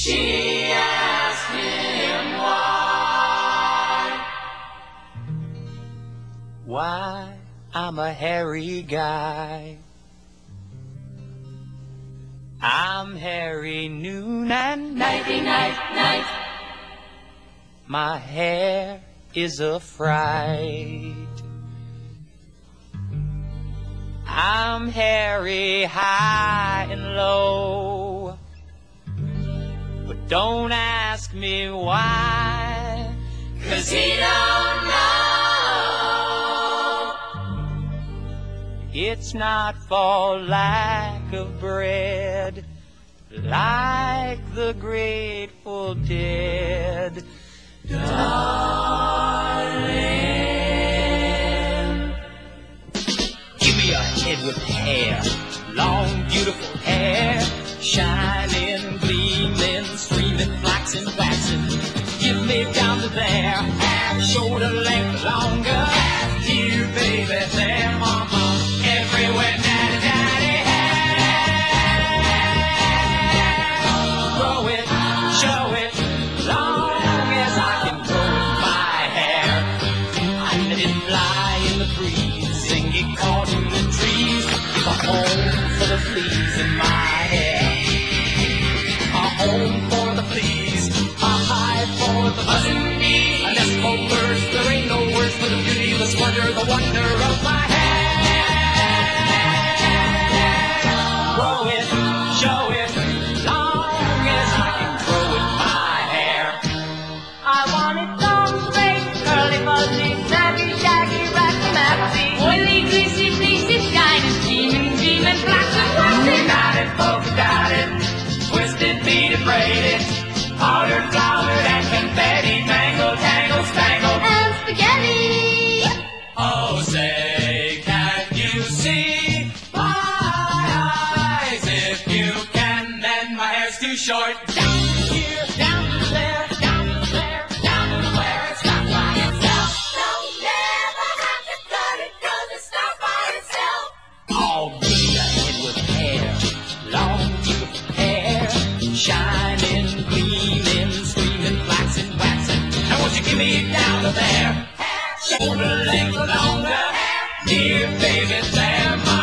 She asked him why. Why, I'm a hairy guy. I'm hairy noon and Nighty night, night. my hair is a fright. I'm hairy high and low, but don't ask me why, 'Cause he don't know. it's not for lack of bread, like the Grateful Dead. Darling, Give me a head with hair, long, beautiful hair, shining, gleaming, streaming, flaxen, waxing. Give me down to there, half shoulder length longer. Here, baby, there, mama, everywhere, daddy, daddy, hair. Grow it, show it, long as I can grow my hair. I let it fly in the breeze, sing it caught in the trees. Give a home for the fleas in my hair. A home for the fleas, a hive for the buzzing bee, a nest for birds. There ain't no words for the beauty, the splendor, the wonder of my hair. Grow it, show it, long as I can grow it, my hair. I want it long, straight, curly, fuzzy, snappy, shaggy, racky, maxy, oily, greasy, fleecy, shiny, steaming, dreaming, flax and waxy. Knotted, polka dotted, twisted, beaded, braided, powdered, flowered, and confetti, mangled, tangled, spangled. And spaghetti. Oh, say, can you see my eyes? If you can, then my hair's too short. Down here, down there, down there, down where it's not by itself. no, never have to cut it 'cause it's not by itself. Oh, give me a head with hair, long, beautiful hair, shining, gleaming, streaming, flaxen, waxing. Now won't you give me down to there, shoulder length longer, here, baby, there, my